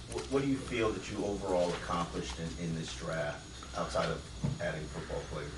What do you feel that you overall accomplished in this draft outside of adding football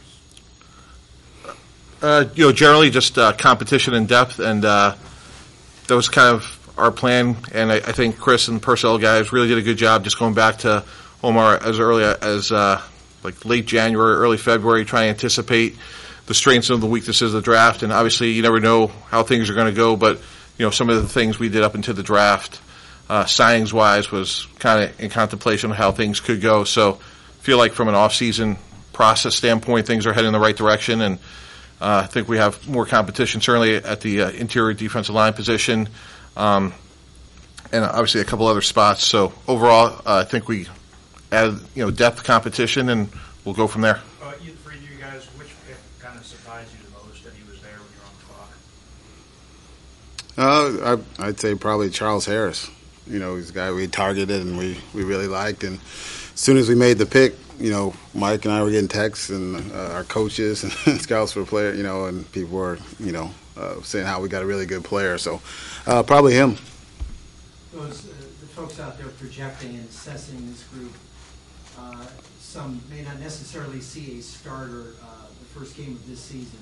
players? Generally just competition and depth, and that was kind of our plan. And I think Chris and the personnel guys really did a good job just going back to Omar as early as like late January, early February, trying to anticipate the strengths and the weaknesses of the draft. And obviously, you never know how things are going to go, but some of the things we did up into the draft, signings wise, was kind of in contemplation of how things could go. So, I feel like from an off-season process standpoint, things are heading in the right direction, and I think we have more competition certainly at the interior defensive line position, and obviously a couple other spots. So overall, I think we added depth competition, and we'll go from there. For you guys, which pick kind of surprised you the most that he was there when you're on the clock? I'd say probably Charles Harris. He's a guy we targeted and we really liked. And as soon as we made the pick, Mike and I were getting texts, and our coaches and scouts for a player, and people were, saying how we got a really good player. So probably him. Those the folks out there projecting and assessing this group, some may not necessarily see a starter the first game of this season.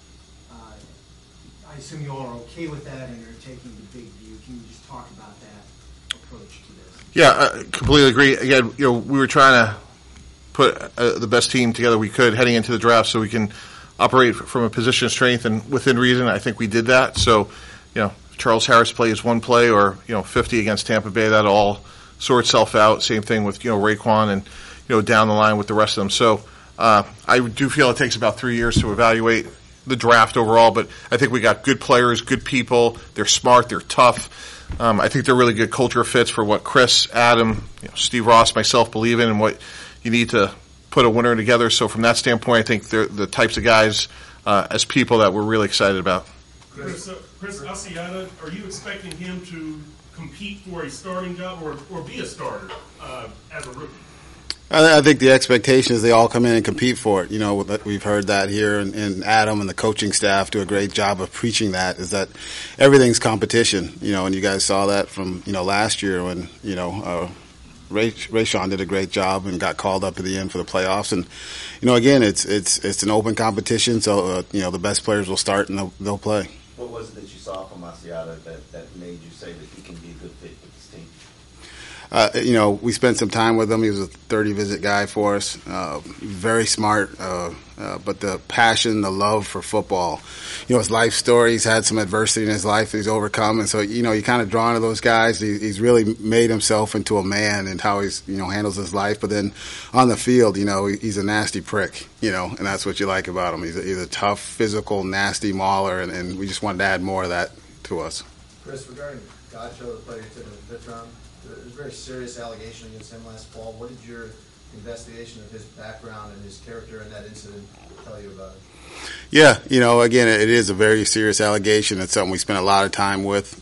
I assume you all are okay with that and are taking the big view. Can you just talk about that approach to this? Yeah, I completely agree. Again, we were trying to put the best team together we could heading into the draft so we can operate from a position of strength and within reason. I think we did that. So, Charles Harris plays one play or 50 against Tampa Bay, that'll all sort itself out. Same thing with Raekwon and down the line with the rest of them. So I do feel it takes about 3 years to evaluate the draft overall, but I think we got good players, good people. They're smart, they're tough. I think they're really good culture fits for what Chris, Adam, Steve Ross, myself believe in, and what you need to put a winner together. So from that standpoint, I think they're the types of guys as people that we're really excited about. Chris Asiata, are you expecting him to compete for a starting job or be a starter as a rookie? I think the expectation is they all come in and compete for it. We've heard that here, and Adam and the coaching staff do a great job of preaching that, is that everything's competition, and you guys saw that from, last year when, Rayshawn did a great job and got called up at the end for the playoffs. And, again, it's an open competition, so, the best players will start and they'll play. What was it that you saw from Asiata that made you say that he can be a good fit with this team? We spent some time with him. He was a 30-visit guy for us. Very smart, but the passion, the love for football. His life story, he's had some adversity in his life he's overcome. And so, you kind of drawn to those guys. He's really made himself into a man and how he's, handles his life. But then on the field, he's a nasty prick, and that's what you like about him. He's a tough, physical, nasty mauler, and we just wanted to add more of that to us. Chris, regarding Godcho, the player you took in the fifth round, there was a very serious allegation against him last fall. What did your investigation of his background and his character in that incident tell you about it? Yeah, again, it is a very serious allegation. It's something we spent a lot of time with.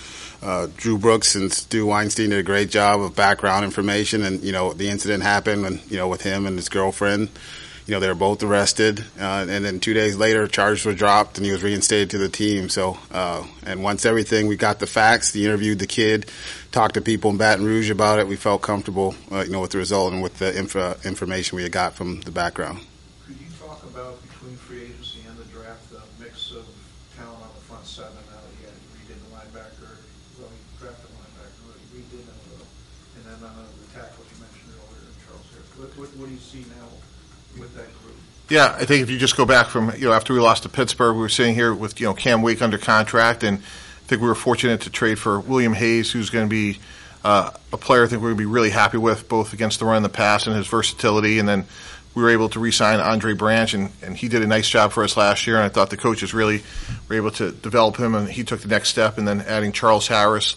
Drew Brooks and Stu Weinstein did a great job of background information, and the incident happened when with him and his girlfriend. They were both arrested, and then 2 days later, charges were dropped, and he was reinstated to the team. So, and once we got the facts, he interviewed the kid, talked to people in Baton Rouge about it. We felt comfortable, with the result and with the information we had got from the background. Could you talk about between free agency and the draft the mix of talent on the front seven? Now that you redid the linebacker, well, you drafted a linebacker, but you redid them a little, and then the tackles you mentioned earlier, Charles Harris. What do you see now with that group? Yeah, I think if you just go back from, after we lost to Pittsburgh, we were sitting here with, Cam Wake under contract, and I think we were fortunate to trade for William Hayes, who's going to be a player I think we're going to be really happy with, both against the run and the pass and his versatility. And then we were able to re-sign Andre Branch, and he did a nice job for us last year, and I thought the coaches really were able to develop him, and he took the next step. And then adding Charles Harris,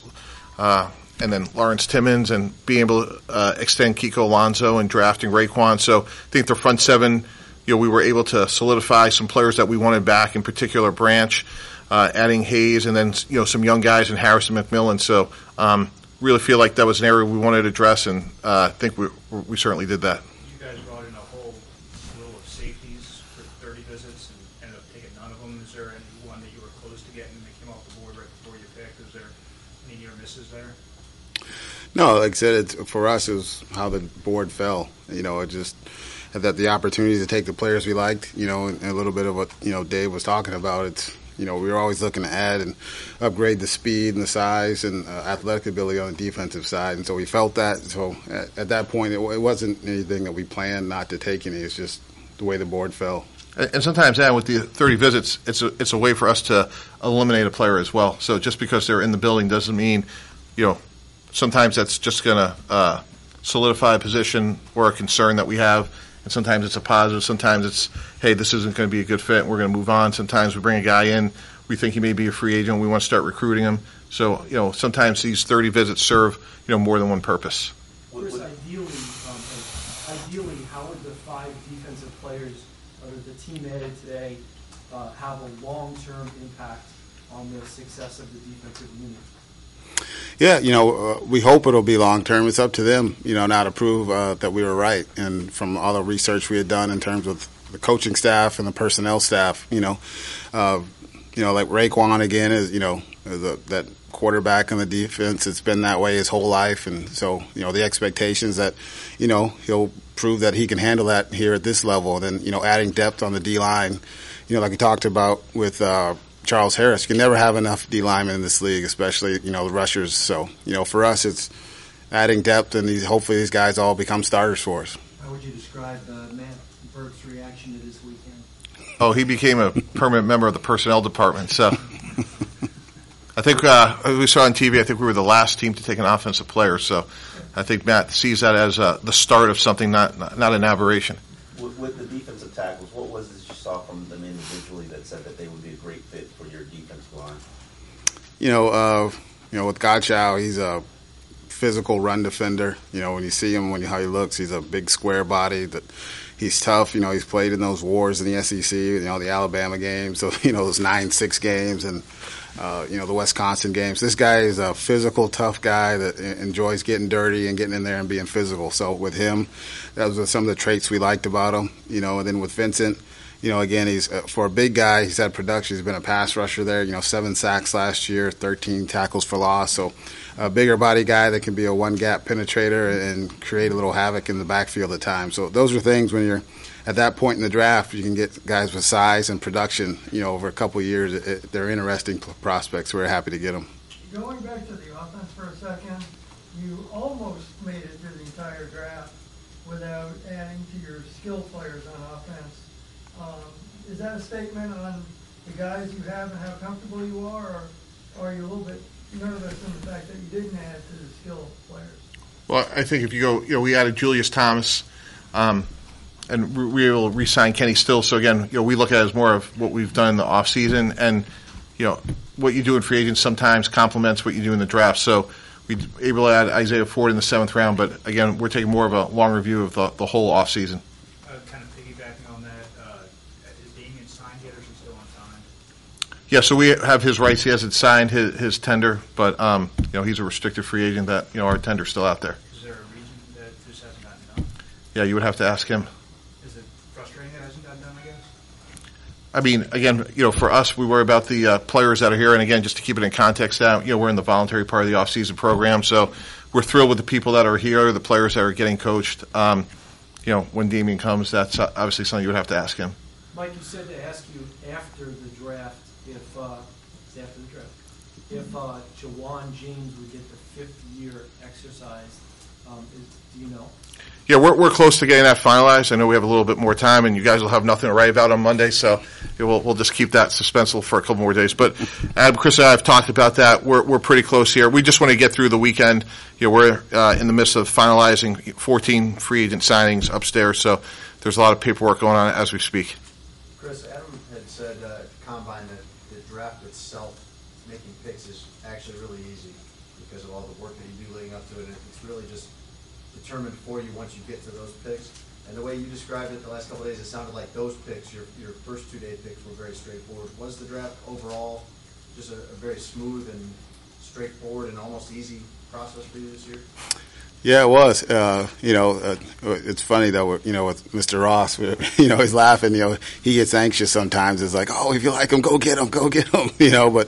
and then Lawrence Timmons, and being able to extend Kiko Alonso and drafting Raekwon. So I think the front seven, we were able to solidify some players that we wanted back, in particular Branch, adding Hayes, and then some young guys in Harrison McMillan. So really feel like that was an area we wanted to address, and I think we certainly did that. You guys brought in a whole slew of safeties for 30 visits and ended up taking none of them. Is there any one that you were close to getting that came off the board right before you picked? Is there any near misses there? No, like I said, for us, it was how the board fell. It just that the opportunity to take the players we liked, and a little bit of what, Dave was talking about. It's, we were always looking to add and upgrade the speed and the size and athletic ability on the defensive side. And so we felt that. So at that point, it wasn't anything that we planned not to take any. It's just the way the board fell. And sometimes, with the 30 visits, it's a way for us to eliminate a player as well. So just because they're in the building doesn't mean, sometimes that's just going to solidify a position or a concern that we have. And sometimes it's a positive. Sometimes it's, hey, this isn't going to be a good fit. We're going to move on. Sometimes we bring a guy in. We think he may be a free agent. We want to start recruiting him. So, sometimes these 30 visits serve, more than one purpose. Chris, ideally, how would the 5 defensive players or the team added today have a long-term impact on the success of the defensive unit? Yeah, we hope it'll be long term. It's up to them, now to prove that we were right. And from all the research we had done in terms of the coaching staff and the personnel staff, like Raekwon again is, that quarterback in the defense. It's been that way his whole life, and so the expectations that he'll prove that he can handle that here at this level. And then adding depth on the D line, like we talked about with Charles Harris. You can never have enough D linemen in this league, especially, the rushers. So, for us, it's adding depth, and hopefully these guys all become starters for us. How would you describe Matt Burke's reaction to this weekend? Oh, he became a permanent member of the personnel department. So I think we saw on TV, I think we were the last team to take an offensive player. So I think Matt sees that as the start of something, not an aberration. With the defensive tackles, what was it you saw from them individually that said that they would be a great fit for your defensive line? With Godchow, he's a physical run defender. When you see him, how he looks, he's a big square body. That he's tough. He's played in those wars in the SEC. The Alabama games, so those 9-6 games, and the Wisconsin games. This guy is a physical, tough guy that enjoys getting dirty and getting in there and being physical. So with him, that was some of the traits we liked about him. And then with Vincent, again, he's for a big guy, he's had production. He's been a pass rusher there. 7 sacks last year, 13 tackles for loss. So a bigger body guy that can be a one-gap penetrator and create a little havoc in the backfield at times. So those are things when you're at that point in the draft, you can get guys with size and production. Over a couple of years, they're interesting prospects. We're happy to get them. Going back to the offense for a second, you almost made it through the entire draft without adding to your skill players on offense. Is that a statement on the guys you have and how comfortable you are, or are you a little bit nervous in the fact that you didn't add to the skill players? Well, I think if you go, we added Julius Thomas, and we will re-sign Kenny Still. So again, we look at it as more of what we've done in the off season, and what you do in free agents sometimes complements what you do in the draft. So we were able to add Isaiah Ford in the 7th round, but again, we're taking more of a longer view of the whole off season. Kind of piggybacking on that, is Damian signed yet, or is he still unsigned? Yeah, so we have his rights. He hasn't signed his tender, but he's a restricted free agent. That our tender's still out there. Is there a reason that this hasn't gotten done? Yeah, you would have to ask him. Is it frustrating that it hasn't gotten done, I guess? I mean, again, for us, we worry about the players that are here, and again, just to keep it in context, now, we're in the voluntary part of the off-season program, so we're thrilled with the people that are here, the players that are getting coached. When Damian comes, that's obviously something you would have to ask him. Mike, you said to ask you after the draft if Jawan James would get the 5th-year exercise. Do you know? Yeah, we're close to getting that finalized. I know we have a little bit more time, and you guys will have nothing to write about on Monday, so we'll just keep that suspenseful for a couple more days. But Chris and I have talked about that. We're pretty close here. We just want to get through the weekend. We're in the midst of finalizing 14 free agent signings upstairs, so there's a lot of paperwork going on as we speak. Chris, Adam had said at Combine that the draft itself, making picks, is actually really easy because of all the work that you do leading up to it. It's really just determined for you once you get to those picks. And the way you described it the last couple of days, it sounded like those picks, your first 2-day picks, were very straightforward. Was the draft overall just a very smooth and straightforward and almost easy process for you this year? Yeah, it was. It's funny though. With Mr. Ross, he's laughing. He gets anxious sometimes. It's like, oh, if you like him, go get him. But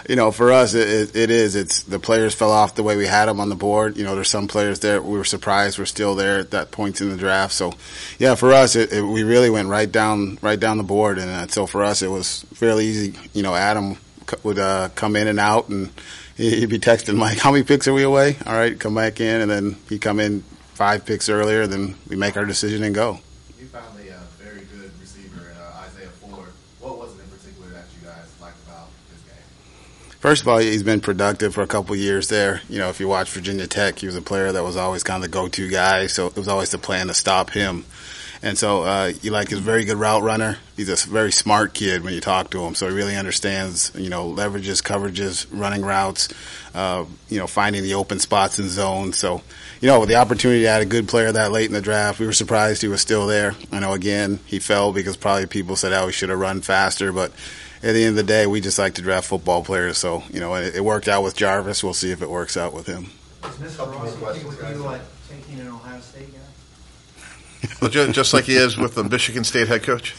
For us, it is. It's the players fell off the way we had them on the board. There's some players there we were surprised were still there at that point in the draft. So, yeah, for us, we really went right down the board, and so for us, it was fairly easy. Adam would come in and out, and he'd be texting Mike, "How many picks are we away? All right, come back in," and then he'd come in 5 picks earlier. Then we make our decision and go. You found a very good receiver in Isaiah Ford. What was it in particular that you guys liked about his game? First of all, he's been productive for a couple of years there. If you watch Virginia Tech, he was a player that was always kind of the go-to guy, so it was always the plan to stop him. And so he's a very good route runner. He's a very smart kid when you talk to him, so he really understands, leverages, coverages, running routes, finding the open spots in zones. So, with the opportunity to add a good player that late in the draft, we were surprised he was still there. I know, again, he fell because probably people said, he should have run faster, but at the end of the day, we just like to draft football players. So, it worked out with Jarvis. We'll see if it works out with him. Is Mr. Ross okay with you taking an Ohio State guy? Well, just like he is with the Michigan State head coach.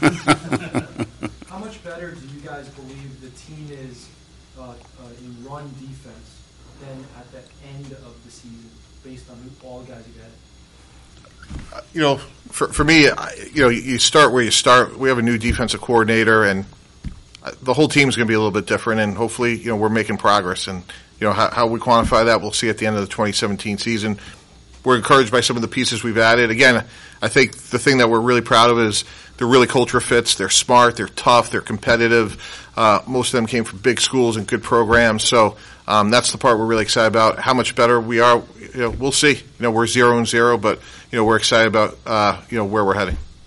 How much better do you guys believe the team is in run defense than at the end of the season, based on all the guys you had? For me, you start where you start. We have a new defensive coordinator, and the whole team is going to be a little bit different. And hopefully, we're making progress. And how we quantify that, we'll see at the end of the 2017 season. We're encouraged by some of the pieces we've added. Again, I think the thing that we're really proud of is they're really culture fits. They're smart. They're tough. They're competitive. Most of them came from big schools and good programs. So that's the part we're really excited about. How much better we are, we'll see. We're 0-0, but we're excited about where we're heading.